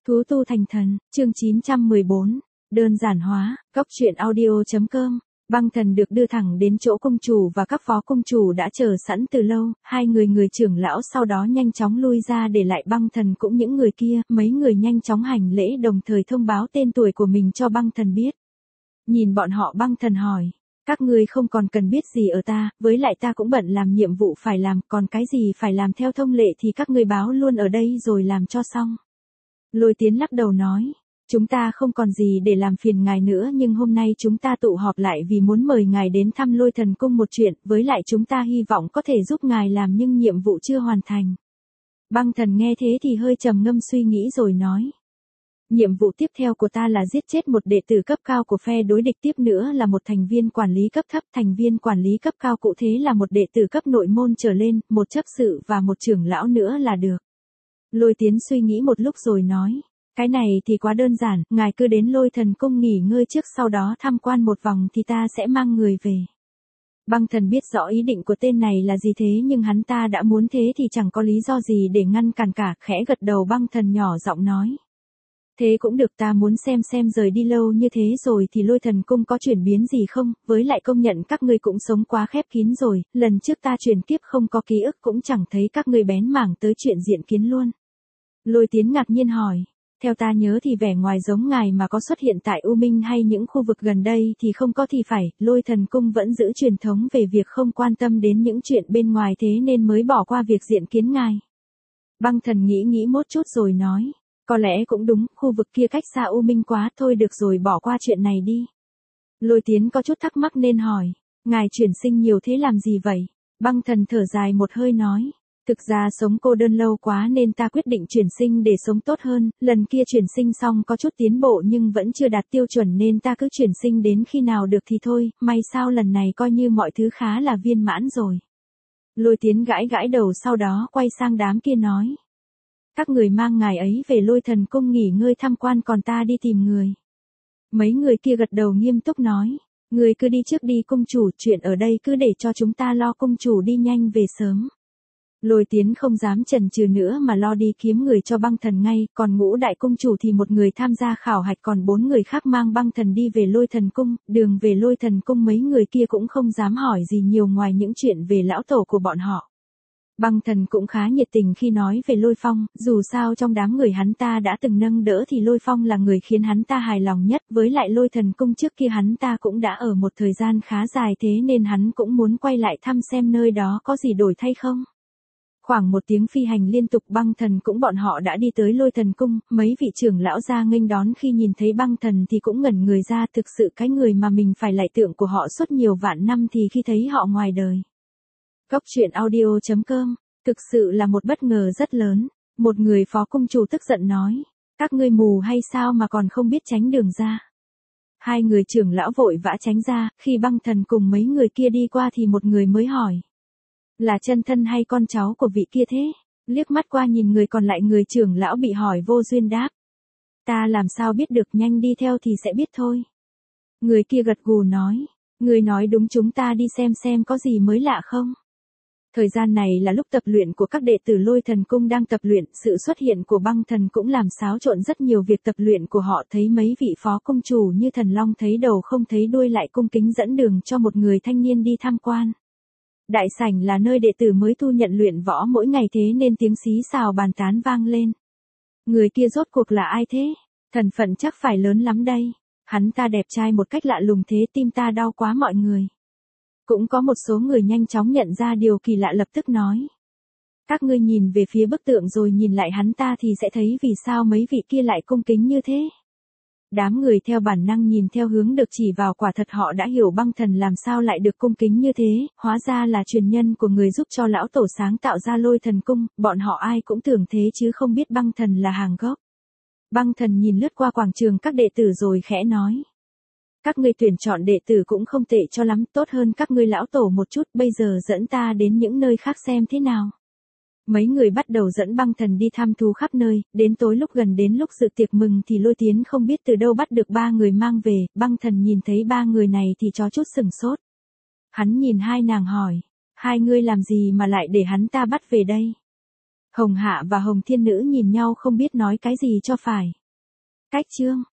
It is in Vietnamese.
Thú tu thành thần, chương 914, đơn giản hóa, góc truyện audio.com. Băng thần được đưa thẳng đến chỗ công chủ và các phó công chủ đã chờ sẵn từ lâu, hai người trưởng lão sau đó nhanh chóng lui ra để lại băng thần cũng những người kia, mấy người nhanh chóng hành lễ đồng thời thông báo tên tuổi của mình cho băng thần biết. Nhìn bọn họ băng thần hỏi, các ngươi không còn cần biết gì ở ta, với lại ta cũng bận làm nhiệm vụ phải làm, còn cái gì phải làm theo thông lệ thì các ngươi báo luôn ở đây rồi làm cho xong. Lôi Tiến lắc đầu nói, chúng ta không còn gì để làm phiền ngài nữa nhưng hôm nay chúng ta tụ họp lại vì muốn mời ngài đến thăm Lôi Thần Cung một chuyện, với lại chúng ta hy vọng có thể giúp ngài làm nhưng nhiệm vụ chưa hoàn thành. Băng thần nghe thế thì hơi trầm ngâm suy nghĩ rồi nói. Nhiệm vụ tiếp theo của ta là giết chết một đệ tử cấp cao của phe đối địch, tiếp nữa là một thành viên quản lý cấp thấp, thành viên quản lý cấp cao cụ thể là một đệ tử cấp nội môn trở lên, một chấp sự và một trưởng lão nữa là được. Lôi Tiến suy nghĩ một lúc rồi nói, cái này thì quá đơn giản, ngài cứ đến Lôi Thần Cung nghỉ ngơi trước sau đó tham quan một vòng thì ta sẽ mang người về. Băng thần biết rõ ý định của tên này là gì thế nhưng hắn ta đã muốn thế thì chẳng có lý do gì để ngăn cản cả, khẽ gật đầu băng thần nhỏ giọng nói. Thế cũng được, ta muốn xem rời đi lâu như thế rồi thì Lôi Thần Cung có chuyển biến gì không, với lại công nhận các ngươi cũng sống quá khép kín rồi, lần trước ta chuyển kiếp không có ký ức cũng chẳng thấy các ngươi bén mảng tới chuyện diện kiến luôn. Lôi Tiến ngạc nhiên hỏi, theo ta nhớ thì vẻ ngoài giống ngài mà có xuất hiện tại U Minh hay những khu vực gần đây thì không có thì phải, Lôi Thần Cung vẫn giữ truyền thống về việc không quan tâm đến những chuyện bên ngoài thế nên mới bỏ qua việc diện kiến ngài. Băng thần nghĩ một chút rồi nói. Có lẽ cũng đúng, khu vực kia cách xa U Minh quá, thôi được rồi bỏ qua chuyện này đi. Lôi Tiến có chút thắc mắc nên hỏi, ngài chuyển sinh nhiều thế làm gì vậy? Băng thần thở dài một hơi nói, thực ra sống cô đơn lâu quá nên ta quyết định chuyển sinh để sống tốt hơn, lần kia chuyển sinh xong có chút tiến bộ nhưng vẫn chưa đạt tiêu chuẩn nên ta cứ chuyển sinh đến khi nào được thì thôi, may sao lần này coi như mọi thứ khá là viên mãn rồi. Lôi Tiến gãi đầu sau đó quay sang đám kia nói. Các người mang ngài ấy về Lôi Thần Cung nghỉ ngơi tham quan còn ta đi tìm người. Mấy người kia gật đầu nghiêm túc nói, người cứ đi trước đi cung chủ, chuyện ở đây cứ để cho chúng ta lo, cung chủ đi nhanh về sớm. Lôi Tiến không dám chần chừ nữa mà lo đi kiếm người cho băng thần ngay, còn Ngũ đại cung chủ thì một người tham gia khảo hạch còn 4 người khác mang băng thần đi về Lôi Thần Cung, đường về Lôi Thần Cung mấy người kia cũng không dám hỏi gì nhiều ngoài những chuyện về lão tổ của bọn họ. Băng thần cũng khá nhiệt tình khi nói về Lôi Phong, dù sao trong đám người hắn ta đã từng nâng đỡ thì Lôi Phong là người khiến hắn ta hài lòng nhất, với lại Lôi Thần Cung trước kia hắn ta cũng đã ở một thời gian khá dài thế nên hắn cũng muốn quay lại thăm xem nơi đó có gì đổi thay không. Khoảng một tiếng phi hành liên tục băng thần cũng bọn họ đã đi tới Lôi Thần Cung, mấy vị trưởng lão ra nghênh đón khi nhìn thấy băng thần thì cũng ngẩn người ra, thực sự cái người mà mình phải lại tượng của họ suốt nhiều vạn năm thì khi thấy họ ngoài đời. Góc truyện audio.com, thực sự là một bất ngờ rất lớn, một người phó cung chủ tức giận nói, các ngươi mù hay sao mà còn không biết tránh đường ra. Hai người trưởng lão vội vã tránh ra, khi băng thần cùng mấy người kia đi qua thì một người mới hỏi. Là chân thân hay con cháu của vị kia thế? Liếc mắt qua nhìn người còn lại, người trưởng lão bị hỏi vô duyên đáp. Ta làm sao biết được, nhanh đi theo thì sẽ biết thôi. Người kia gật gù nói, người nói đúng, chúng ta đi xem có gì mới lạ không? Thời gian này là lúc tập luyện của các đệ tử Lôi Thần Cung đang tập luyện, sự xuất hiện của băng thần cũng làm xáo trộn rất nhiều việc tập luyện của họ, thấy mấy vị phó cung chủ như thần long thấy đầu không thấy đuôi lại cung kính dẫn đường cho một người thanh niên đi tham quan. Đại sảnh là nơi đệ tử mới tu nhận luyện võ mỗi ngày thế nên tiếng xí xào bàn tán vang lên. Người kia rốt cuộc là ai thế? Thần phận chắc phải lớn lắm đây. Hắn ta đẹp trai một cách lạ lùng thế, tim ta đau quá mọi người. Cũng có một số người nhanh chóng nhận ra điều kỳ lạ lập tức nói. Các ngươi nhìn về phía bức tượng rồi nhìn lại hắn ta thì sẽ thấy vì sao mấy vị kia lại cung kính như thế. Đám người theo bản năng nhìn theo hướng được chỉ vào, quả thật họ đã hiểu băng thần làm sao lại được cung kính như thế, hóa ra là truyền nhân của người giúp cho lão tổ sáng tạo ra Lôi Thần Cung, bọn họ ai cũng tưởng thế chứ không biết băng thần là hàng gốc. Băng thần nhìn lướt qua quảng trường các đệ tử rồi khẽ nói. Các ngươi tuyển chọn đệ tử cũng không tệ cho lắm, tốt hơn các ngươi lão tổ một chút, bây giờ dẫn ta đến những nơi khác xem thế nào. Mấy người bắt đầu dẫn băng thần đi thăm thú khắp nơi, đến tối lúc gần đến lúc dự tiệc mừng thì Lôi Tiến không biết từ đâu bắt được 3 người mang về, băng thần nhìn thấy 3 người này thì có chút sừng sốt. Hắn nhìn hai nàng hỏi, hai ngươi làm gì mà lại để hắn ta bắt về đây? Hồng Hạ và Hồng Thiên Nữ nhìn nhau không biết nói cái gì cho phải. Cách chương